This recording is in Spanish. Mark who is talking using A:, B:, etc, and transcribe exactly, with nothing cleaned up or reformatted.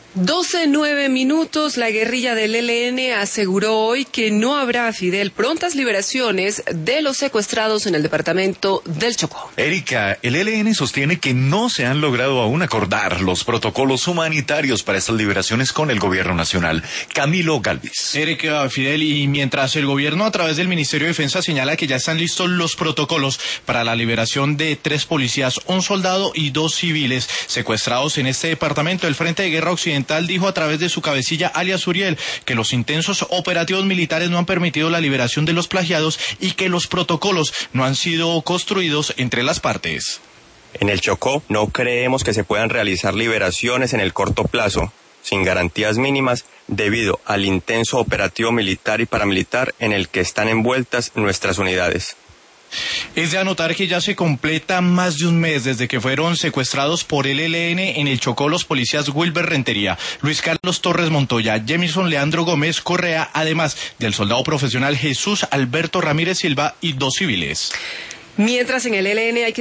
A: doce nueve minutos, la guerrilla del E L N aseguró hoy que no habrá, Fidel, prontas liberaciones de los secuestrados en el departamento del Chocó.
B: Erika, el E L N sostiene que no se han logrado aún acordar los protocolos humanitarios para estas liberaciones con el gobierno nacional. Camilo Galvis.
C: Erika, Fidel, y mientras el gobierno a través del Ministerio de Defensa señala que ya están listos los protocolos para la liberación de tres policías, un soldado y dos civiles secuestrados en este departamento, el Frente de Guerra Occidental dijo a través de su cabecilla, alias Uriel, que los intensos operativos militares no han permitido la liberación de los plagiados y que los protocolos no han sido construidos entre las partes.
D: En el Chocó no creemos que se puedan realizar liberaciones en el corto plazo, sin garantías mínimas, debido al intenso operativo militar y paramilitar en el que están envueltas nuestras unidades.
C: Es de anotar que ya se completa más de un mes desde que fueron secuestrados por el E L N en el Chocó los policías Wilber Rentería, Luis Carlos Torres Montoya, Jemison Leandro Gómez Correa, además del soldado profesional Jesús Alberto Ramírez Silva y dos civiles.
A: Mientras en el E L N hay que